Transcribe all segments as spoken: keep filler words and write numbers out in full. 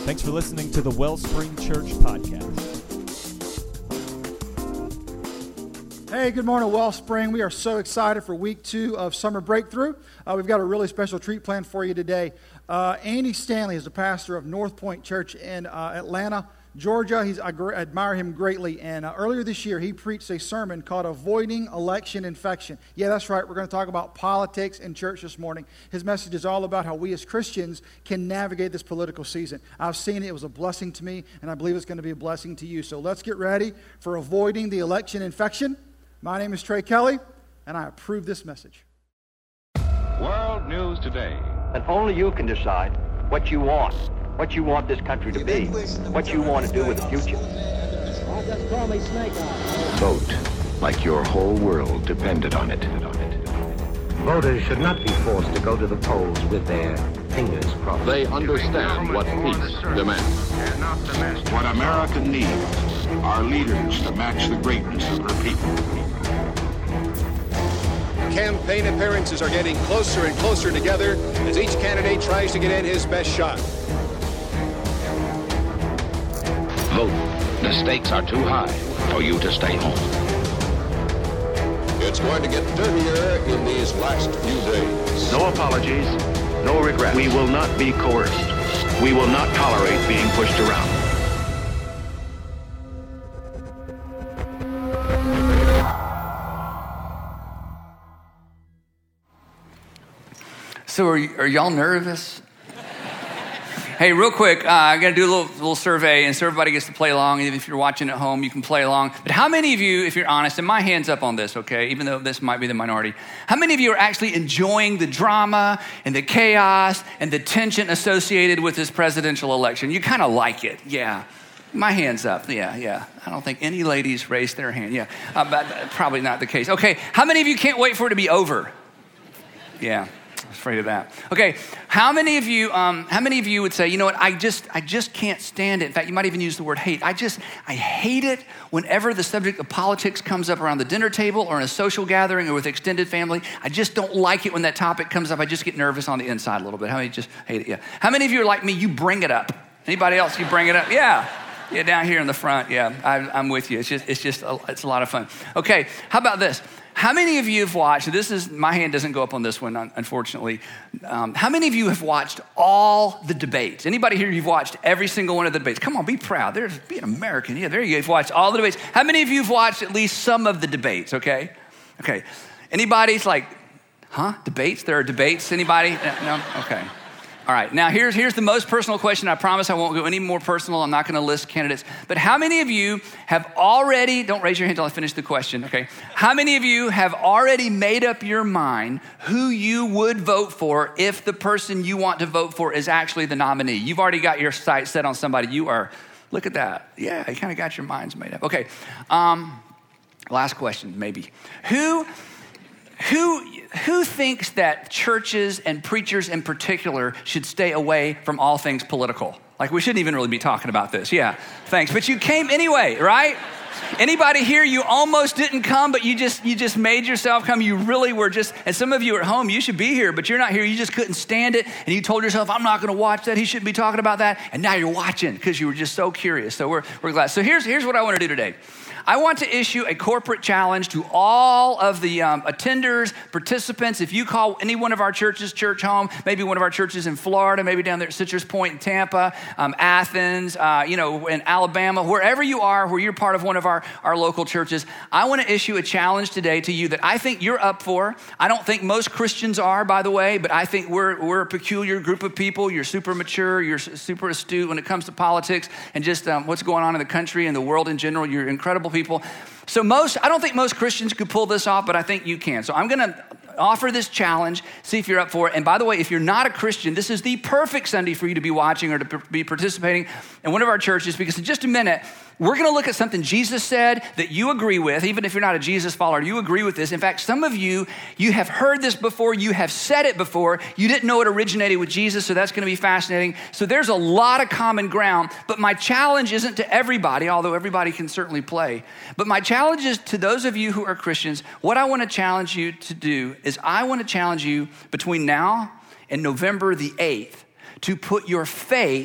Thanks for listening to the Wellspring Church Podcast. Hey, good morning, Wellspring. We are so excited for week two of Summer Breakthrough. Uh, we've got a really special treat planned for you today. Uh, Andy Stanley is the pastor of North Point Church in uh, Atlanta, Georgia. He's, I gr- admire him greatly. And uh, earlier this year, he preached a sermon called Avoiding Election Infection. Yeah, that's right. We're going to talk about politics in church this morning. His message is all about how we as Christians can navigate this political season. I've seen it. It was a blessing to me, and I believe it's going to be a blessing to you. So let's get ready for Avoiding the Election Infection. My name is Trey Kelly, and I approve this message. World News Today. And only you can decide what you want, what you want this country to be, what you want to do with the future. Just call me Snake Eyes. Vote like your whole world depended on it. Voters should not be forced to go to the polls with their fingers crossed. They understand what peace demands. What America needs are leaders to match the greatness of her people. Campaign appearances are getting closer and closer together as each candidate tries to get in his best shot. Vote. The stakes are too high for you to stay home. It's going to get dirtier in these last few days. No apologies, no regrets. We will not be coerced. We will not tolerate being pushed around. So are, y- are y'all nervous? Hey, real quick, uh, I'm going to do a little, little survey, and so everybody gets to play along. Even if you're watching at home, you can play along. But how many of you, if you're honest, and my hand's up on this, okay, even though this might be the minority, how many of you are actually enjoying the drama and the chaos and the tension associated with this presidential election? You kind of like it, yeah. My hand's up, yeah, yeah. I don't think any ladies raised their hand, yeah. Uh, but probably not the case. Okay, how many of you can't wait for it to be over? Yeah. Afraid of that. Okay, how many of you? Um, how many of you would say, you know what? I just, I just can't stand it. In fact, you might even use the word hate. I just, I hate it whenever the subject of politics comes up around the dinner table or in a social gathering or with extended family. I just don't like it when that topic comes up. I just get nervous on the inside a little bit. How many just hate it? Yeah. How many of you are like me? You bring it up. Anybody else? You bring it up? Yeah. Yeah, down here in the front. Yeah, I, I'm with you. It's just, it's just, a, it's a lot of fun. Okay, how about this? How many of you have watched, this is, my hand doesn't go up on this one, unfortunately. Um, how many of you have watched all the debates? Anybody here, you've watched every single one of the debates? Come on, be proud. There's, be an American. Yeah, there you go. You've watched all the debates. How many of you have watched at least some of the debates, okay? Okay. Anybody's like, huh, debates? There are debates? Anybody? No? Okay. All right, now here's, here's the most personal question. I promise I won't go any more personal. I'm not gonna list candidates. But how many of you have already, don't raise your hand until I finish the question, okay? How many of you have already made up your mind who you would vote for if the person you want to vote for is actually the nominee? You've already got your sights set on somebody. You are, look at that. Yeah, you kind of got your minds made up. Okay, um, last question, maybe. Who... Who, who thinks that churches and preachers in particular should stay away from all things political? Like, we shouldn't even really be talking about this. Yeah, thanks. But you came anyway, right? Anybody here, you almost didn't come, but you just you just made yourself come. You really were just, and some of you at home, you should be here, but you're not here. You just couldn't stand it, and you told yourself, I'm not going to watch that. He shouldn't be talking about that. And now you're watching because you were just so curious. So we're we're glad. So here's here's what I want to do today. I want to issue a corporate challenge to all of the um, attenders, participants. If you call any one of our churches church home, maybe one of our churches in Florida, maybe down there at Citrus Point in Tampa, um, Athens, uh, you know, in Alabama, wherever you are, where you're part of one of our, our local churches, I want to issue a challenge today to you that I think you're up for. I don't think most Christians are, by the way, but I think we're we're a peculiar group of people. You're super mature, you're super astute when it comes to politics and just um, what's going on in the country and the world in general. You're incredible people. People. So most, I don't think most Christians could pull this off, but I think you can. So I'm going to offer this challenge, see if you're up for it. And by the way, if you're not a Christian, this is the perfect Sunday for you to be watching or to be participating in one of our churches, because in just a minute, we're going to look at something Jesus said that you agree with. Even if you're not a Jesus follower, you agree with this. In fact, some of you, you have heard this before. You have said it before. You didn't know it originated with Jesus, so that's going to be fascinating. So there's a lot of common ground, but my challenge isn't to everybody, although everybody can certainly play. But my challenge is to those of you who are Christians. What I want to challenge you to do is I want to challenge you between now and November the eighth to put your faith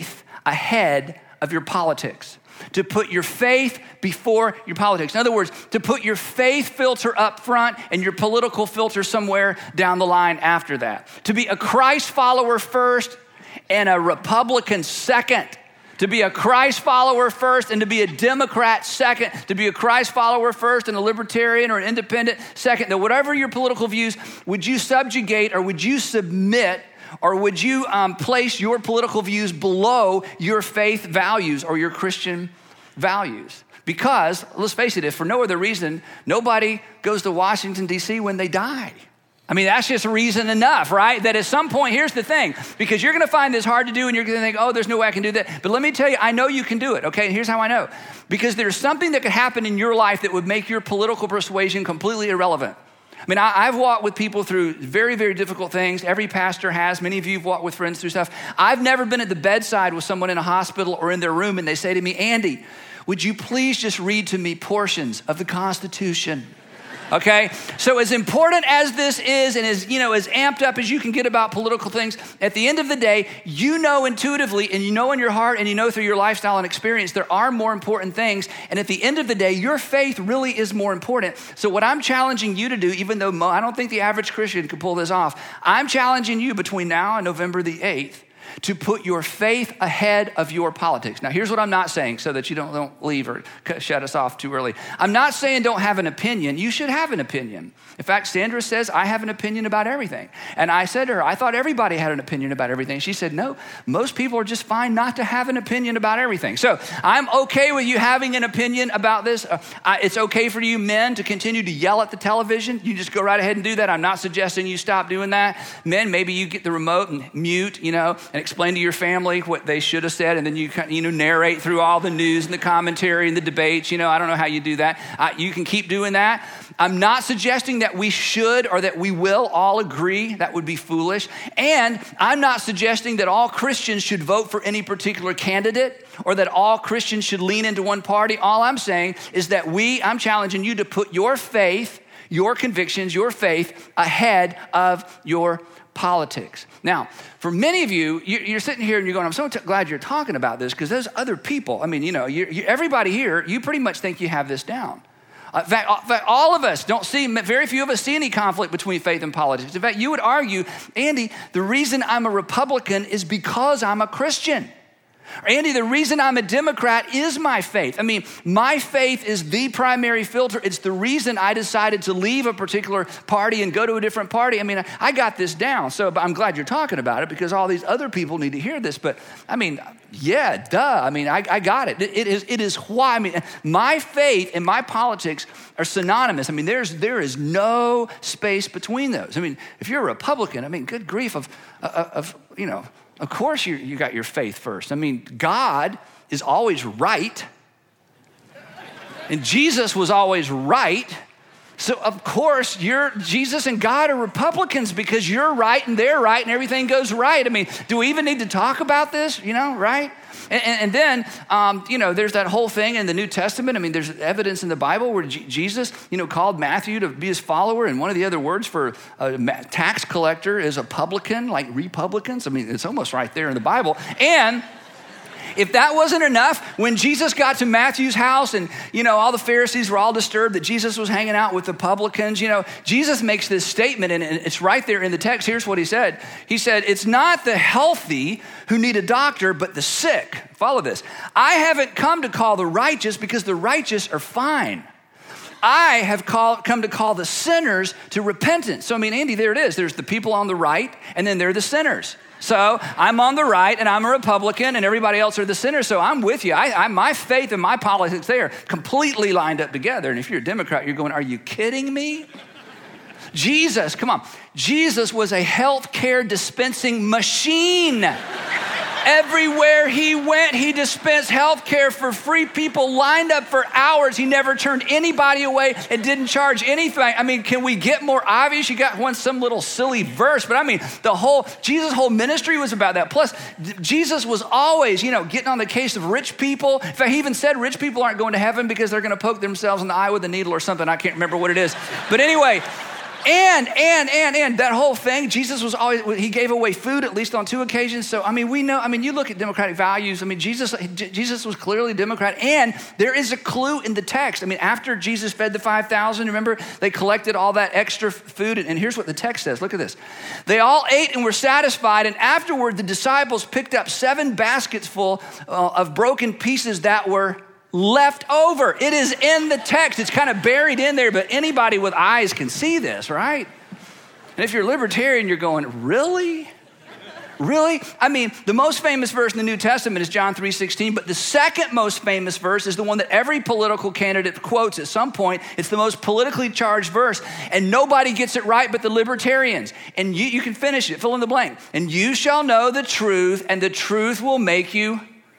ahead of your politics, to put your faith before your politics. In other words, to put your faith filter up front and your political filter somewhere down the line after that. To be a Christ follower first and a Republican second. To be a Christ follower first and to be a Democrat second. To be a Christ follower first and a libertarian or an independent second. That whatever your political views, would you subjugate or would you submit or would you um, place your political views below your faith values or your Christian values? Because, let's face it, if for no other reason, nobody goes to Washington, D C when they die. I mean, that's just reason enough, right? That at some point, here's the thing, because you're going to find this hard to do and you're going to think, oh, there's no way I can do that. But let me tell you, I know you can do it, okay? And here's how I know. Because there's something that could happen in your life that would make your political persuasion completely irrelevant. I mean, I, I've walked with people through very, very difficult things. Every pastor has. Many of you have walked with friends through stuff. I've never been at the bedside with someone in a hospital or in their room and they say to me, Andy, would you please just read to me portions of the Constitution? Okay, so as important as this is and as, you know, as amped up as you can get about political things, at the end of the day, you know intuitively and you know in your heart and you know through your lifestyle and experience, there are more important things. And at the end of the day, your faith really is more important. So what I'm challenging you to do, even though Mo, I don't think the average Christian could pull this off, I'm challenging you between now and November the eighth to put your faith ahead of your politics. Now, here's what I'm not saying so that you don't, don't leave or shut us off too early. I'm not saying don't have an opinion. You should have an opinion. In fact, Sandra says, I have an opinion about everything. And I said to her, I thought everybody had an opinion about everything. She said, no, most people are just fine not to have an opinion about everything. So I'm okay with you having an opinion about this. Uh, I, it's okay for you men to continue to yell at the television. You just go right ahead and do that. I'm not suggesting you stop doing that. Men, maybe you get the remote and mute, you know, and explain to your family what they should have said, and then you you know narrate through all the news and the commentary and the debates. You know, I don't know how you do that. Uh, you can keep doing that. I'm not suggesting that we should or that we will all agree. That would be foolish. And I'm not suggesting that all Christians should vote for any particular candidate or that all Christians should lean into one party. All I'm saying is that we, I'm challenging you to put your faith, your convictions, your faith ahead of your politics. Now, for many of you, you're sitting here and you're going, I'm so t- glad you're talking about this because there's other people. I mean, you know, you, you, everybody here, you pretty much think you have this down. Uh, in, fact, in fact, all of us don't see, very few of us see any conflict between faith and politics. In fact, you would argue, Andy, the reason I'm a Republican is because I'm a Christian. Or, Andy, the reason I'm a Democrat is my faith. I mean, my faith is the primary filter. It's the reason I decided to leave a particular party and go to a different party. I mean, I, I got this down. So but I'm glad you're talking about it because all these other people need to hear this. But I mean, yeah, duh. I mean, I, I got it. it. It is it is why. I mean, my faith and my politics are synonymous. I mean, there's there is no space between those. I mean, if you're a Republican, I mean, good grief of of, of you know. Of course you, you got your faith first. I mean, God is always right. And Jesus was always right. So of course, you're, Jesus and God are Republicans because you're right and they're right and everything goes right. I mean, do we even need to talk about this? You know, right? And, and, and then, um, you know, there's that whole thing in the New Testament. I mean, there's evidence in the Bible where G- Jesus, you know, called Matthew to be his follower. And one of the other words for a tax collector is a publican, like Republicans. I mean, it's almost right there in the Bible. And if that wasn't enough, when Jesus got to Matthew's house and, you know, all the Pharisees were all disturbed that Jesus was hanging out with the publicans, you know, Jesus makes this statement and it's right there in the text. Here's what he said. He said, it's not the healthy who need a doctor, but the sick. Follow this. I haven't come to call the righteous because the righteous are fine. I have called, come to call the sinners to repentance. So, I mean, Andy, there it is. There's the people on the right and then there are the sinners. So I'm on the right and I'm a Republican and everybody else are the sinners. So I'm with you. I, I, my faith and my politics, they are completely lined up together. And if you're a Democrat, you're going, are you kidding me? Jesus, come on. Jesus was a healthcare dispensing machine. Everywhere he went, he dispensed health care for free. People lined up for hours. He never turned anybody away and didn't charge anything. I mean, can we get more obvious? You got one, some little silly verse, but I mean, the whole, Jesus' whole ministry was about that. Plus, Jesus was always, you know, getting on the case of rich people. In fact, he even said rich people aren't going to heaven because they're going to poke themselves in the eye with a needle or something. I can't remember what it is. But anyway, And, and, and, and that whole thing, Jesus was always, he gave away food at least on two occasions. So, I mean, we know, I mean, you look at democratic values. I mean, Jesus, Jesus was clearly Democrat. And there is a clue in the text. I mean, after Jesus fed the five thousand, remember, they collected all that extra food. And here's what the text says. Look at this. They all ate and were satisfied. And afterward, the disciples picked up seven baskets full uh, of broken pieces that were left over. It is in the text. It's kind of buried in there, but anybody with eyes can see this, right? And if you're libertarian, you're going, really? Really? I mean, the most famous verse in the New Testament is John three sixteen, but the second most famous verse is the one that every political candidate quotes at some point. It's the most politically charged verse, and nobody gets it right but the libertarians. And you, you can finish it, fill in the blank. And you shall know the truth, and the truth will make you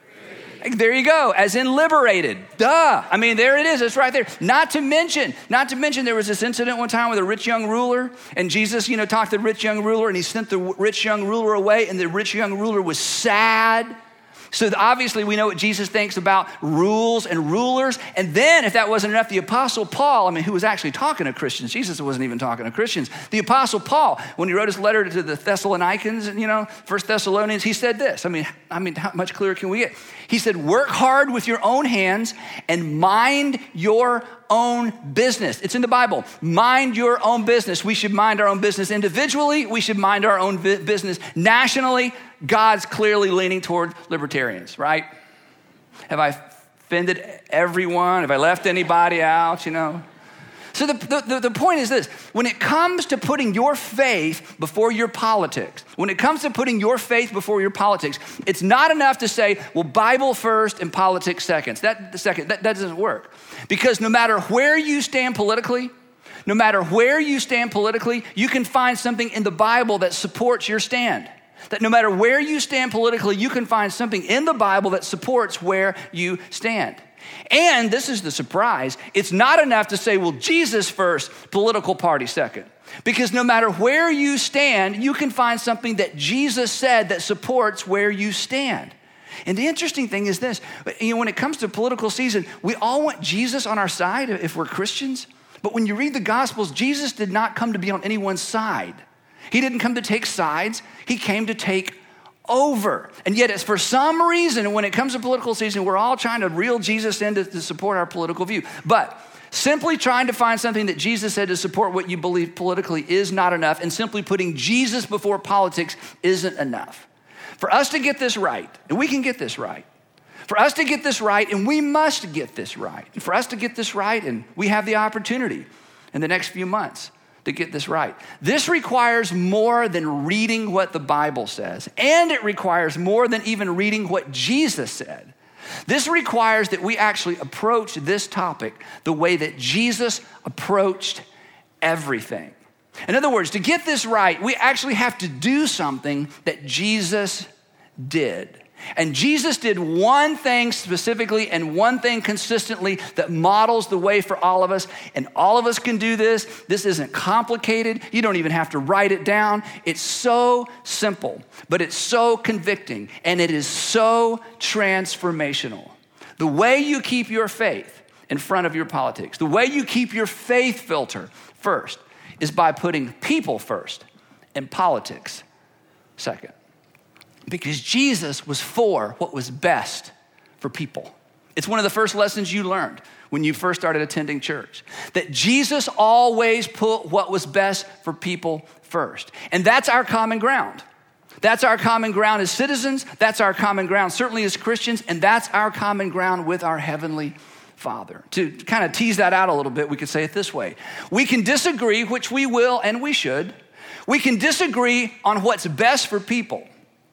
there you go, as in liberated. Duh. I mean, there it is. It's right there. Not to mention, not to mention there was this incident one time with a rich young ruler, and Jesus, you know, talked to the rich young ruler, and he sent the rich young ruler away, and the rich young ruler was sad. So obviously we know what Jesus thinks about rules and rulers. And then if that wasn't enough, the Apostle Paul, I mean, who was actually talking to Christians, Jesus wasn't even talking to Christians. The Apostle Paul, when he wrote his letter to the Thessalonians, you know, First Thessalonians, he said this. I mean, I mean, how much clearer can we get? He said, work hard with your own hands and mind your own business. It's in the Bible. Mind your own business. We should mind our own business individually. We should mind our own business nationally. God's clearly leaning toward libertarians, right? Have I offended everyone? Have I left anybody out, you know? So the, the, the point is this. When it comes to putting your faith before your politics, when it comes to putting your faith before your politics, it's not enough to say, well, Bible first and politics second. That, second, that, that doesn't work. Because no matter where you stand politically, no matter where you stand politically, you can find something in the Bible that supports your stand. That no matter where you stand politically, you can find something in the Bible that supports where you stand. And this is the surprise. It's not enough to say, well, Jesus first, political party second. Because no matter where you stand, you can find something that Jesus said that supports where you stand. And the interesting thing is this, you know, when it comes to political season, we all want Jesus on our side if we're Christians. But when you read the Gospels, Jesus did not come to be on anyone's side. He didn't come to take sides. He came to take over. And yet, it's for some reason, when it comes to political season, we're all trying to reel Jesus in to, to support our political view. But simply trying to find something that Jesus said to support what you believe politically is not enough. And simply putting Jesus before politics isn't enough. For us to get this right, and we can get this right, for us to get this right, and we must get this right. And for us to get this right, and we have the opportunity in the next few months to get this right. This requires more than reading what the Bible says, and it requires more than even reading what Jesus said. This requires that we actually approach this topic the way that Jesus approached everything. In other words, to get this right, we actually have to do something that Jesus did. And Jesus did one thing specifically and one thing consistently that models the way for all of us. And all of us can do this. This isn't complicated. You don't even have to write it down. It's so simple, but it's so convicting, and it is so transformational. The way you keep your faith in front of your politics, the way you keep your faith filter first, is by putting people first and politics second. Because Jesus was for what was best for people. It's one of the first lessons you learned when you first started attending church. That Jesus always put what was best for people first. And that's our common ground. That's our common ground as citizens. That's our common ground certainly as Christians. And that's our common ground with our Heavenly Father. To kind of tease that out a little bit, we could say it this way. We can disagree, which we will and we should. We can disagree on what's best for people.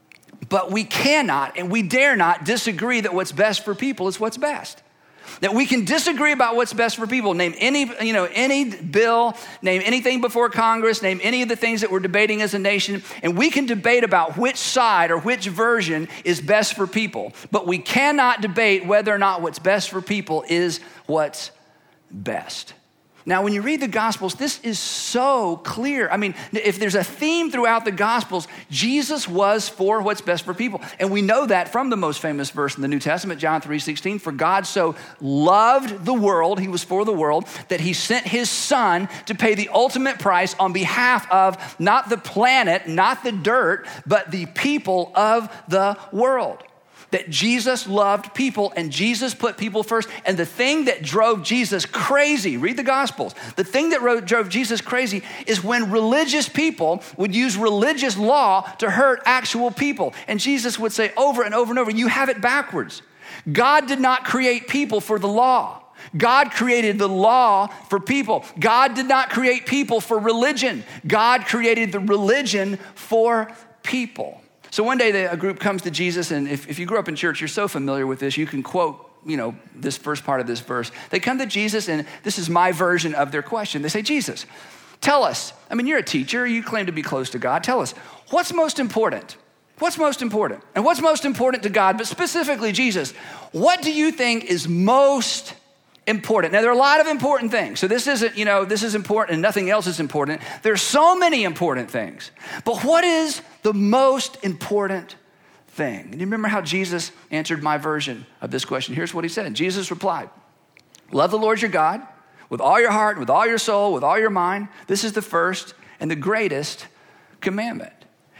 But we cannot and we dare not disagree that what's best for people is what's best. That we can disagree about what's best for people. Name any, you know, any bill, name anything before Congress, name any of the things that we're debating as a nation, and we can debate about which side or which version is best for people. But we cannot debate whether or not what's best for people is what's best. Now, when you read the Gospels, this is so clear. I mean, if there's a theme throughout the Gospels, Jesus was for what's best for people. And we know that from the most famous verse in the New Testament, John three sixteen, for God so loved the world, he was for the world, that he sent his son to pay the ultimate price on behalf of not the planet, not the dirt, but the people of the world. That Jesus loved people and Jesus put people first. And the thing that drove Jesus crazy, read the Gospels, the thing that drove Jesus crazy is when religious people would use religious law to hurt actual people. And Jesus would say over and over and over, you have it backwards. God did not create people for the law. God created the law for people. God did not create people for religion. God created the religion for people. So one day the, a group comes to Jesus, and if, if you grew up in church, you're so familiar with this, you can quote, you know, this first part of this verse. They come to Jesus, and this is my version of their question. They say, Jesus, tell us, I mean, you're a teacher, you claim to be close to God. Tell us, what's most important? What's most important? And what's most important to God, but specifically Jesus, what do you think is most important? Now, there are a lot of important things. So this isn't, you know, this is important and nothing else is important. There's so many important things. But what is the most important thing? And you remember how Jesus answered my version of this question? Here's what he said. Jesus replied, love the Lord your God with all your heart, with all your soul, with all your mind. This is the first and the greatest commandment.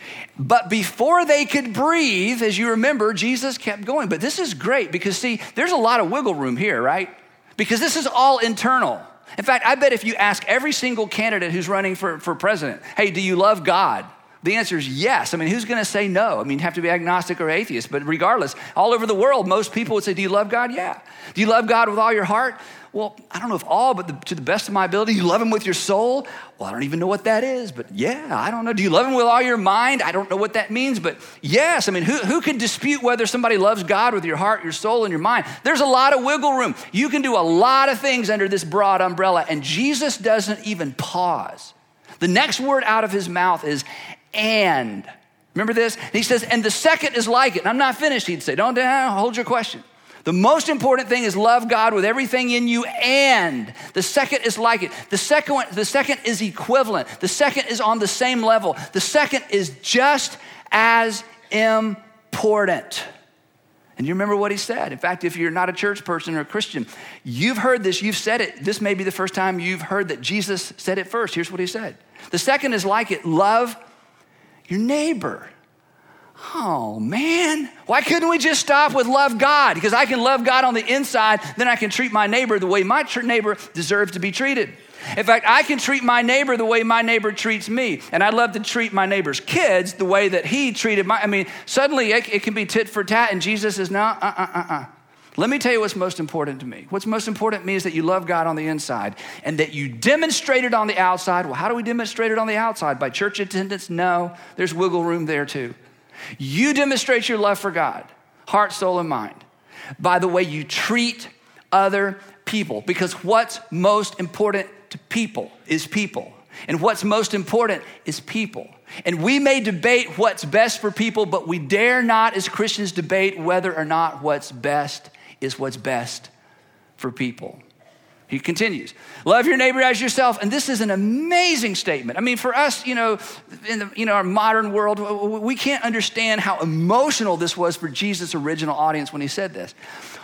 But before they could breathe, as you remember, Jesus kept going. But this is great because, see, there's a lot of wiggle room here, right? Because this is all internal. In fact, I bet if you ask every single candidate who's running for, for president, hey, do you love God? The answer is yes. I mean, who's going to say no? I mean, you have to be agnostic or atheist, but regardless, all over the world, most people would say, do you love God? Yeah. Do you love God with all your heart? Well, I don't know if all, but the, to the best of my ability. You love him with your soul? Well, I don't even know what that is, but yeah, I don't know. Do you love him with all your mind? I don't know what that means, but yes. I mean, who, who can dispute whether somebody loves God with your heart, your soul, and your mind? There's a lot of wiggle room. You can do a lot of things under this broad umbrella, and Jesus doesn't even pause. The next word out of his mouth is and. Remember this? And he says, and the second is like it. And I'm not finished, he'd say. Don't uh, hold your question. The most important thing is love God with everything in you, and the second is like it. The second one, the second is equivalent. The second is on the same level. The second is just as important. And you remember what he said. In fact, if you're not a church person or a Christian, you've heard this, you've said it. This may be the first time you've heard that Jesus said it first. Here's what he said. The second is like it, love your neighbor. Oh, man. Why couldn't we just stop with love God? Because I can love God on the inside, then I can treat my neighbor the way my tr- neighbor deserves to be treated. In fact, I can treat my neighbor the way my neighbor treats me. And I'd love to treat my neighbor's kids the way that he treated my, I mean, suddenly it, it can be tit for tat, and Jesus says, no, uh-uh-uh-uh. Let me tell you what's most important to me. What's most important to me is that you love God on the inside and that you demonstrate it on the outside. Well, how do we demonstrate it on the outside? By church attendance? No, there's wiggle room there too. You demonstrate your love for God, heart, soul, and mind, by the way you treat other people. Because what's most important to people is people. And what's most important is people. And we may debate what's best for people, but we dare not as Christians debate whether or not what's best is what's best for people. He continues, love your neighbor as yourself. And this is an amazing statement. I mean, for us, you know, in the, you know, our modern world, we can't understand how emotional this was for Jesus' original audience when he said this.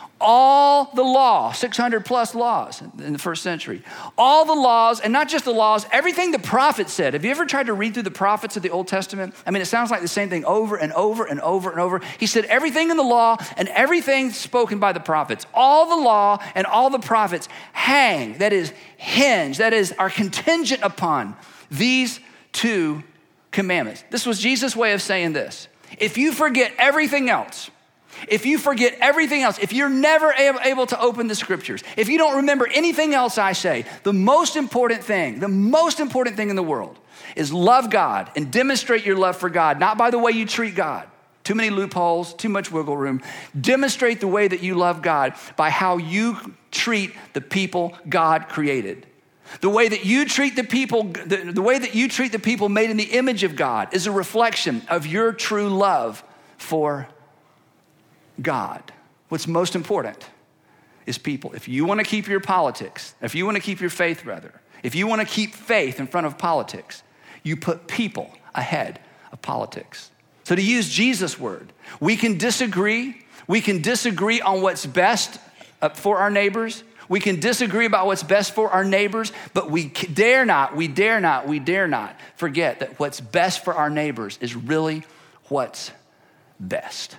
All the law, six hundred plus laws in the first century, all the laws, and not just the laws, everything the prophets said. Have you ever tried to read through the prophets of the Old Testament? I mean, it sounds like the same thing over and over and over and over. He said everything in the law and everything spoken by the prophets, all the law and all the prophets hang, that is hinge, that is are contingent upon these two commandments. This was Jesus' way of saying this. If you forget everything else, If you forget everything else, if you're never able to open the scriptures, if you don't remember anything else I say, the most important thing, the most important thing in the world is love God and demonstrate your love for God, not by the way you treat God. Too many loopholes, too much wiggle room. Demonstrate the way that you love God by how you treat the people God created. The way that you treat the people, the, the way that you treat the people made in the image of God is a reflection of your true love for God. What's most important is people. If you want to keep your politics, if you want to keep your faith, rather, if you want to keep faith in front of politics, you put people ahead of politics. So to use Jesus' word, we can disagree. We can disagree on what's best for our neighbors. We can disagree about what's best for our neighbors, but we dare not, we dare not, we dare not forget that what's best for our neighbors is really what's best.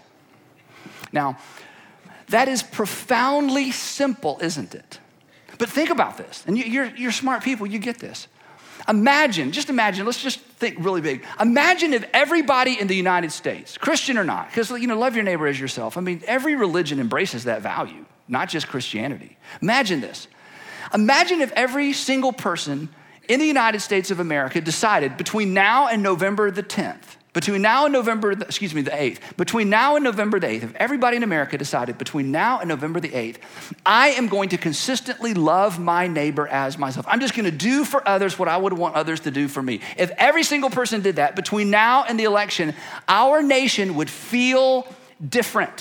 Now, that is profoundly simple, isn't it? But think about this, and you're, you're smart people, you get this. Imagine, just imagine, let's just think really big. Imagine if everybody in the United States, Christian or not, because, you know, love your neighbor as yourself. I mean, every religion embraces that value, not just Christianity. Imagine this. Imagine if every single person in the United States of America decided between now and November the tenth, between now and November, the, excuse me, the eighth, between now and November the eighth, if everybody in America decided between now and November the eighth, I am going to consistently love my neighbor as myself. I'm just going to do for others what I would want others to do for me. If every single person did that between now and the election, our nation would feel different.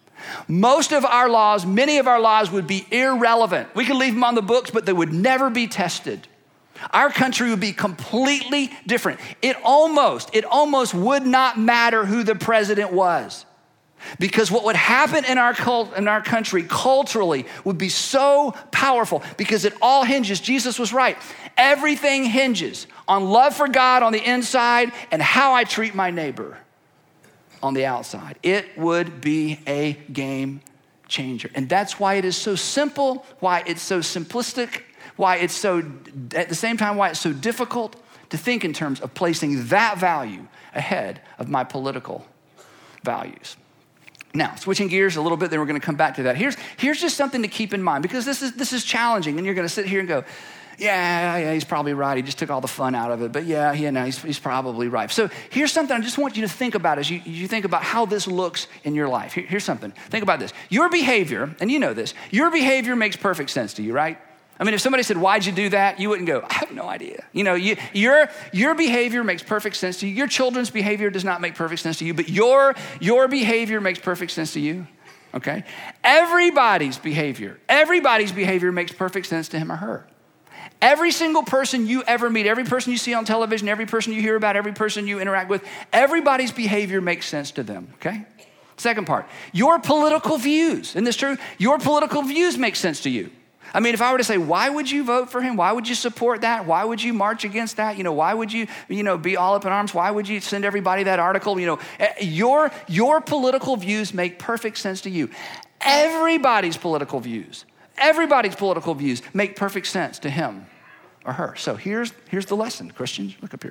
Most of our laws, many of our laws would be irrelevant. We could leave them on the books, but they would never be tested. Our country would be completely different. It almost, it almost would not matter who the president was, because what would happen in our cult, in our country culturally would be so powerful, because it all hinges, Jesus was right, everything hinges on love for God on the inside and how I treat my neighbor on the outside. It would be a game changer. And that's why it is so simple, why it's so simplistic, why it's so, at the same time, why it's so difficult to think in terms of placing that value ahead of my political values. Now, switching gears a little bit, then we're going to come back to that. Here's, here's just something to keep in mind, because this is, this is challenging, and you're going to sit here and go, yeah, yeah, he's probably right. He just took all the fun out of it. But yeah, yeah, no, he's, he's probably right. So here's something I just want you to think about as you, you think about how this looks in your life. Here, here's something. Think about this. Your behavior, and you know this, your behavior makes perfect sense to you, right? I mean, if somebody said, why'd you do that? You wouldn't go, I have no idea. You know, you, your, your behavior makes perfect sense to you. Your children's behavior does not make perfect sense to you, but your, your behavior makes perfect sense to you, okay? Everybody's behavior, everybody's behavior makes perfect sense to him or her. Every single person you ever meet, every person you see on television, every person you hear about, every person you interact with, everybody's behavior makes sense to them, okay? Second part, your political views, isn't this true? Your political views make sense to you. I mean, if I were to say, why would you vote for him? Why would you support that? Why would you march against that? You know, why would you, you know, be all up in arms? Why would you send everybody that article? You know, your, your political views make perfect sense to you. Everybody's political views, everybody's political views make perfect sense to him or her. So here's, here's the lesson, Christians, look up here.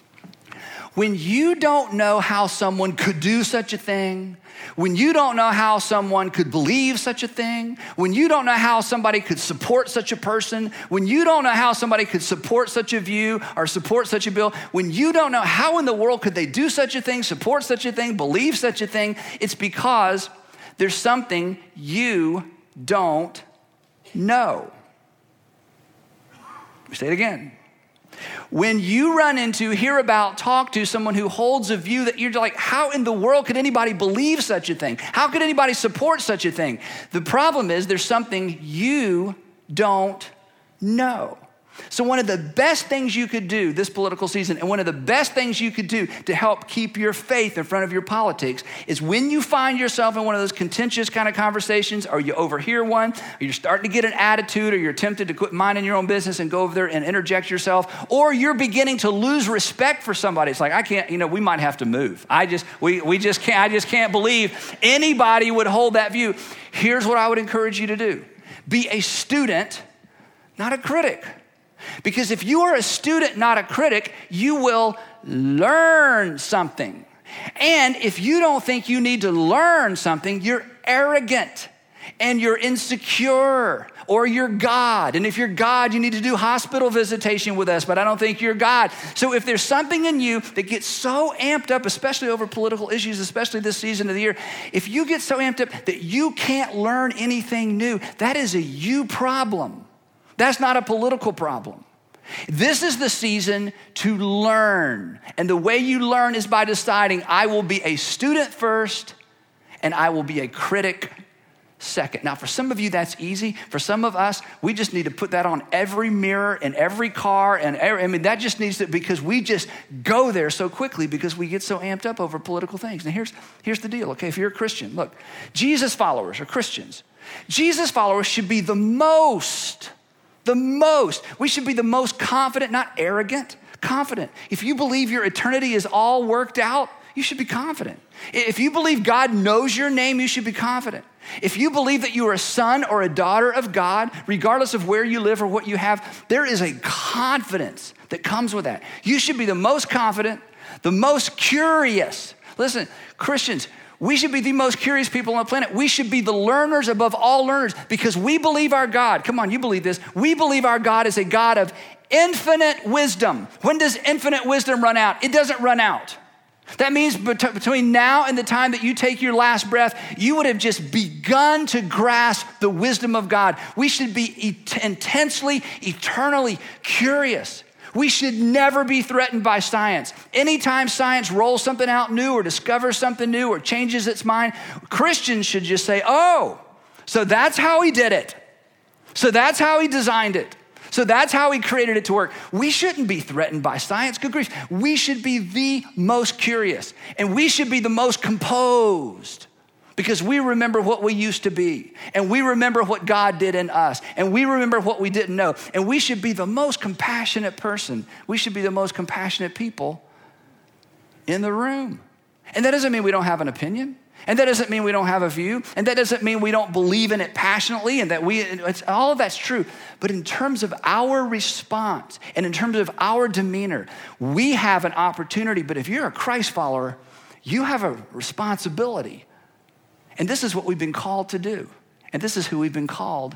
When you don't know how someone could do such a thing, when you don't know how someone could believe such a thing, when you don't know how somebody could support such a person, when you don't know how somebody could support such a view or support such a bill, when you don't know how in the world could they do such a thing, support such a thing, believe such a thing, it's because there's something you don't know. Let me say it again. When you run into, hear about, talk to someone who holds a view that you're like, how in the world could anybody believe such a thing? How could anybody support such a thing? The problem is there's something you don't know. So one of the best things you could do this political season, and one of the best things you could do to help keep your faith in front of your politics, is when you find yourself in one of those contentious kind of conversations, or you overhear one, or you're starting to get an attitude, or you're tempted to quit minding your own business and go over there and interject yourself, or you're beginning to lose respect for somebody. It's like, I can't, you know, we might have to move. I just, we, we just can't, I just can't believe anybody would hold that view. Here's what I would encourage you to do. Be a student, not a critic. Because if you are a student, not a critic, you will learn something. And if you don't think you need to learn something, you're arrogant and you're insecure, or you're God. And if you're God, you need to do hospital visitation with us, but I don't think you're God. So if there's something in you that gets so amped up, especially over political issues, especially this season of the year, if you get so amped up that you can't learn anything new, that is a you problem. That's not a political problem. This is the season to learn. And the way you learn is by deciding, I will be a student first and I will be a critic second. Now, for some of you, that's easy. For some of us, we just need to put that on every mirror and every car. And every, I mean, that just needs to, because we just go there so quickly because we get so amped up over political things. Now, here's, here's the deal, okay? If you're a Christian, look, Jesus followers are Christians. Jesus followers should be the most, the most. We should be the most confident, not arrogant, confident. If you believe your eternity is all worked out, you should be confident. If you believe God knows your name, you should be confident. If you believe that you are a son or a daughter of God, regardless of where you live or what you have, there is a confidence that comes with that. You should be the most confident, the most curious. Listen, Christians, we should be the most curious people on the planet. We should be the learners above all learners because we believe our God. Come on, you believe this. We believe our God is a God of infinite wisdom. When does infinite wisdom run out? It doesn't run out. That means between now and the time that you take your last breath, you would have just begun to grasp the wisdom of God. We should be et- intensely, eternally curious. We should never be threatened by science. Anytime science rolls something out new or discovers something new or changes its mind, Christians should just say, oh, so that's how he did it. So that's how he designed it. So that's how he created it to work. We shouldn't be threatened by science. Good grief. We should be the most curious, and we should be the most composed because we remember what we used to be, and we remember what God did in us, and we remember what we didn't know. And we should be the most compassionate person. We should be the most compassionate people in the room. And that doesn't mean we don't have an opinion. And that doesn't mean we don't have a view. And that doesn't mean we don't believe in it passionately and that we, it's, all of that's true. But in terms of our response and in terms of our demeanor, we have an opportunity. But if you're a Christ follower, you have a responsibility. And this is what we've been called to do. And this is who we've been called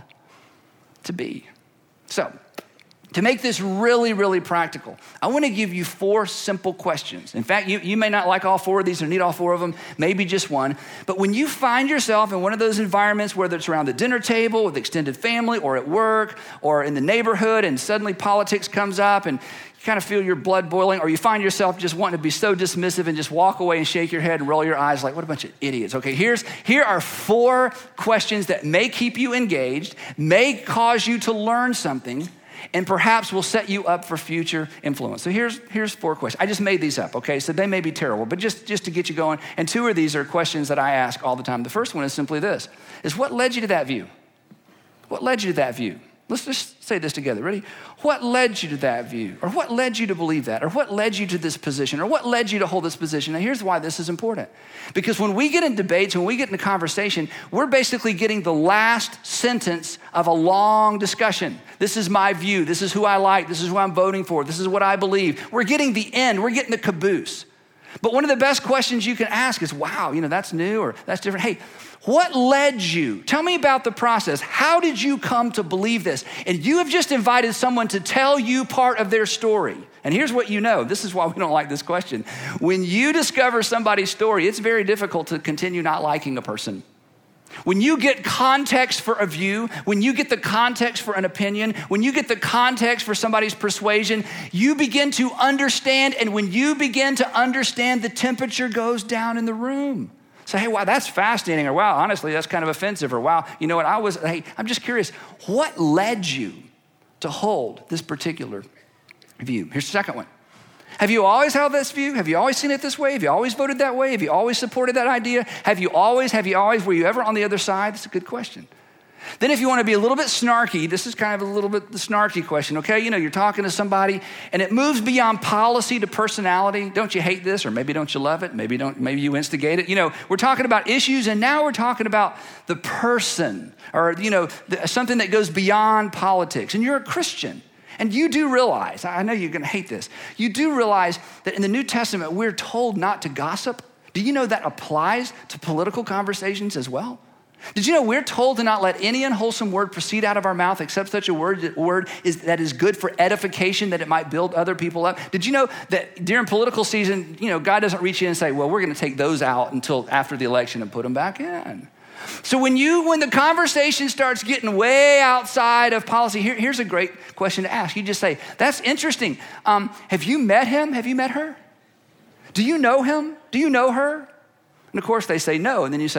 to be. So, to make this really, really practical, I want to give you four simple questions. In fact, you, you may not like all four of these or need all four of them, maybe just one. But when you find yourself in one of those environments, whether it's around the dinner table with extended family or at work or in the neighborhood and suddenly politics comes up and you kind of feel your blood boiling, or you find yourself just wanting to be so dismissive and just walk away and shake your head and roll your eyes like, what a bunch of idiots. Okay, here's here are four questions that may keep you engaged, may cause you to learn something, and perhaps will set you up for future influence. So here's, here's four questions. I just made these up, okay? So they may be terrible, but just, just to get you going. And two of these are questions that I ask all the time. The first one is simply this, is what led you to that view? What led you to that view? Let's just say this together. Ready? What led you to that view? Or what led you to believe that? Or what led you to this position? Or what led you to hold this position? Now, here's why this is important. Because when we get in debates, when we get in a conversation, we're basically getting the last sentence of a long discussion. This is my view. This is who I like. This is who I'm voting for. This is what I believe. We're getting the end. We're getting the caboose. But one of the best questions you can ask is, wow, you know, that's new or that's different. Hey, what led you? Tell me about the process. How did you come to believe this? And you have just invited someone to tell you part of their story. And here's what you know. This is why we don't like this question. When you discover somebody's story, it's very difficult to continue not liking a person. When you get context for a view, when you get the context for an opinion, when you get the context for somebody's persuasion, you begin to understand. And when you begin to understand, the temperature goes down in the room. Say, hey, wow, that's fascinating. Or wow, honestly, that's kind of offensive. Or wow, you know what, I was, hey, I'm just curious. What led you to hold this particular view? Here's the second one. Have you always held this view? Have you always seen it this way? Have you always voted that way? Have you always supported that idea? Have you always, have you always, were you ever on the other side? That's a good question. Then if you want to be a little bit snarky, this is kind of a little bit the snarky question, okay? You know, you're talking to somebody and it moves beyond policy to personality. Don't you hate this? Or maybe don't you love it? Maybe don't, maybe you instigate it. You know, we're talking about issues and now we're talking about the person or, you know, the, something that goes beyond politics. And you're a Christian. And you do realize, I know you're going to hate this, you do realize that in the New Testament, we're told not to gossip. Do you know that applies to political conversations as well? Did you know we're told to not let any unwholesome word proceed out of our mouth except such a word, word is, that is good for edification, that it might build other people up? Did you know that during political season, you know, God doesn't reach in and say, well, we're going to take those out until after the election and put them back in? So when you, when the conversation starts getting way outside of policy, here, here's a great question to ask. You just say, that's interesting. Um, have you met him? Have you met her? Do you know him? Do you know her? And of course they say no. And then you say,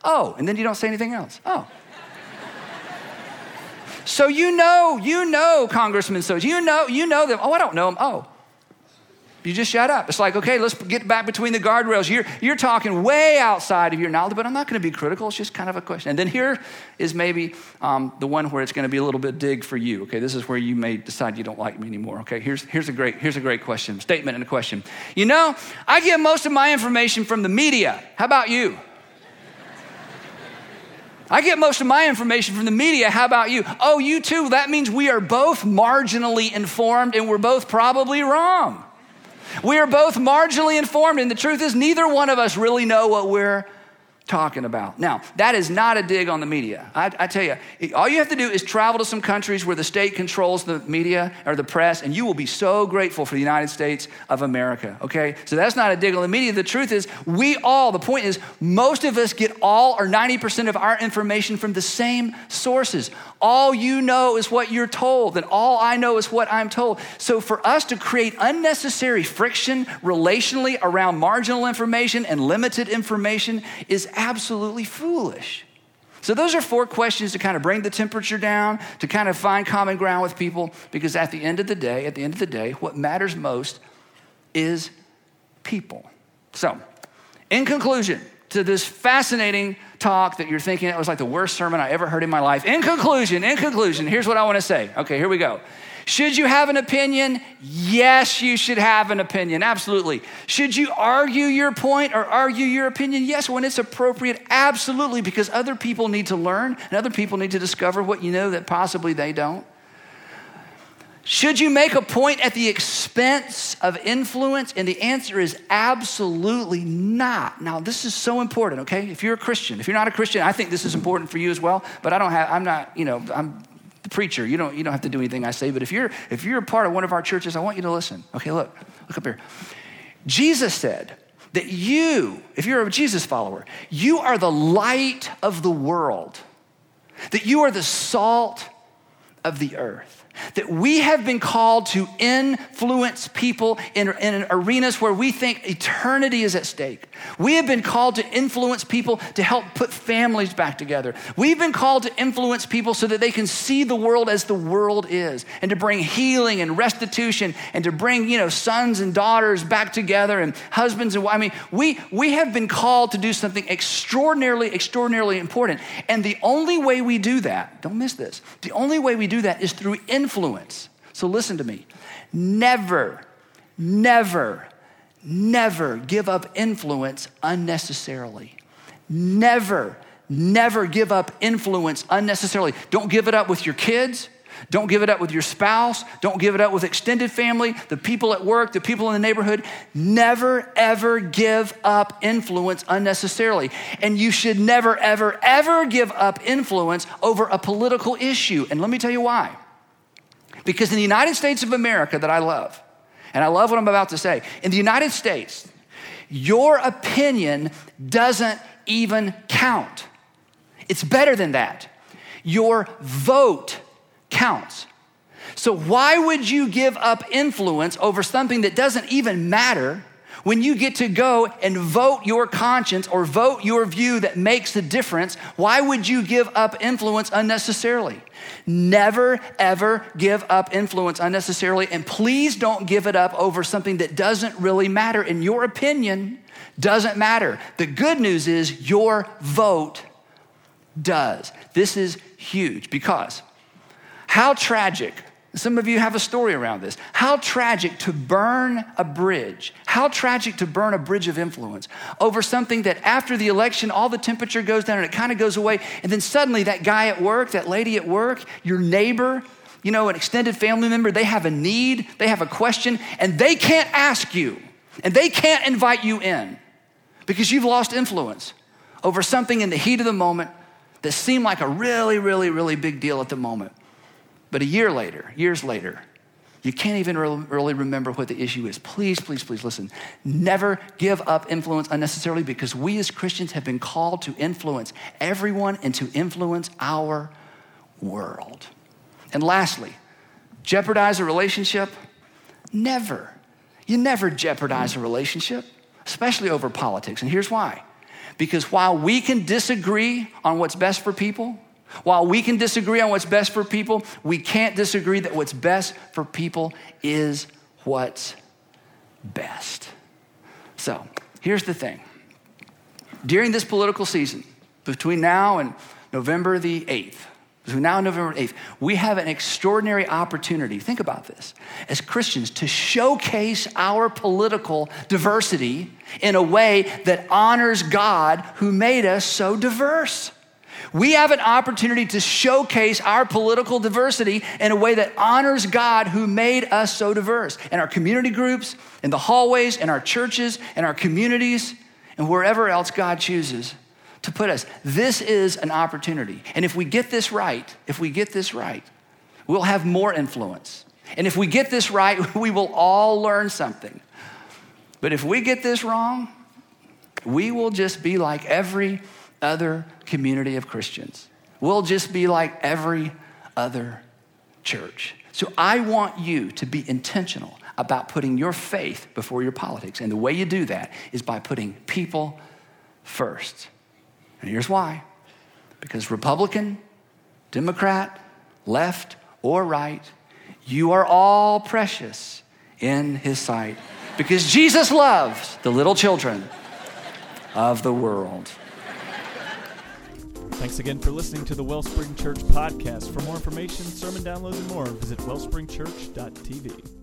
Oh, and then you don't say anything else. Oh. So you know, you know Congressman so you know, you know them. Oh, I don't know him. Oh. You just shut up. It's like, okay, let's get back between the guardrails. You're, you're talking way outside of your knowledge, but I'm not going to be critical. It's just kind of a question. And then here is maybe um, the one where it's going to be a little bit dig for you. Okay, this is where you may decide you don't like me anymore. Okay, here's, here's, a great, here's a great question, statement and a question. You know, I get most of my information from the media. How about you? I get most of my information from the media. How about you? Oh, you too? That means we are both marginally informed and we're both probably wrong. We are both marginally informed, and the truth is neither one of us really know what we're talking about. Now, that is not a dig on the media. I, I tell you, all you have to do is travel to some countries where the state controls the media or the press, and you will be so grateful for the United States of America, okay? So that's not a dig on the media. The truth is we all, the point is most of us get all or ninety percent of our information from the same sources. All you know is what you're told, and all I know is what I'm told. So for us to create unnecessary friction relationally around marginal information and limited information is absolutely foolish. So those are four questions to kind of bring the temperature down, to kind of find common ground with people, because at the end of the day, at the end of the day, what matters most is people. So, in conclusion to this fascinating talk that you're thinking it was like the worst sermon I ever heard in my life. In conclusion, in conclusion, here's what I want to say. Okay, here we go. Should you have an opinion? Yes, you should have an opinion. Absolutely. Should you argue your point or argue your opinion? Yes, when it's appropriate. Absolutely, because other people need to learn and other people need to discover what you know that possibly they don't. Should you make a point at the expense of influence? And the answer is absolutely not. Now, this is so important, okay? If you're a Christian, if you're not a Christian, I think this is important for you as well, but I don't have, I'm not, you know, I'm the preacher. You don't, you don't have to do anything I say, but if you're, if you're a part of one of our churches, I want you to listen. Okay, look, look up here. Jesus said that you, if you're a Jesus follower, you are the light of the world, that you are the salt of the earth. That we have been called to influence people in, in arenas where we think eternity is at stake. We have been called to influence people to help put families back together. We've been called to influence people so that they can see the world as the world is, and to bring healing and restitution, and to bring, you know, sons and daughters back together, and husbands and wives. I mean, we, we have been called to do something extraordinarily, extraordinarily important. And the only way we do that, don't miss this, the only way we do that is through influence. Influence. So listen to me. Never, never, never give up influence unnecessarily. Never, never give up influence unnecessarily. Don't give it up with your kids. Don't give it up with your spouse. Don't give it up with extended family, the people at work, the people in the neighborhood. Never, ever give up influence unnecessarily. And you should never, ever, ever give up influence over a political issue. And let me tell you why. Because in the United States of America that I love, and I love what I'm about to say, in the United States, your opinion doesn't even count. It's better than that. Your vote counts. So why would you give up influence over something that doesn't even matter when you get to go and vote your conscience or vote your view that makes a difference? Why would you give up influence unnecessarily? Never, ever give up influence unnecessarily. And please don't give it up over something that doesn't really matter. And your opinion doesn't matter. The good news is your vote does. This is huge because how tragic. Some of you have a story around this. How tragic to burn a bridge. How tragic to burn a bridge of influence over something that after the election, all the temperature goes down and it kind of goes away. And then suddenly that guy at work, that lady at work, your neighbor, you know, an extended family member, they have a need, they have a question, and they can't ask you and they can't invite you in because you've lost influence over something in the heat of the moment that seemed like a really, really, really big deal at the moment. But a year later, years later, you can't even really remember what the issue is. Please, please, please listen. Never give up influence unnecessarily because we as Christians have been called to influence everyone and to influence our world. And lastly, jeopardize a relationship? Never. You never jeopardize a relationship, especially over politics. And here's why. Because while we can disagree on what's best for people, while we can disagree on what's best for people, we can't disagree that what's best for people is what's best. So here's the thing. During this political season, between now and November the eighth, between now and November eighth, we have an extraordinary opportunity, think about this, as Christians to showcase our political diversity in a way that honors God who made us so diverse. We have an opportunity to showcase our political diversity in a way that honors God who made us so diverse. In our community groups, in the hallways, in our churches, in our communities, and wherever else God chooses to put us. This is an opportunity. And if we get this right, if we get this right, we'll have more influence. And if we get this right, we will all learn something. But if we get this wrong, we will just be like every other community of Christians. We'll just be like every other church. So I want you to be intentional about putting your faith before your politics. And the way you do that is by putting people first. And here's why. Because Republican, Democrat, left or right, you are all precious in his sight. Because Jesus loves the little children of the world. Thanks again for listening to the Wellspring Church podcast. For more information, sermon downloads, and more, visit wellspring church dot t v.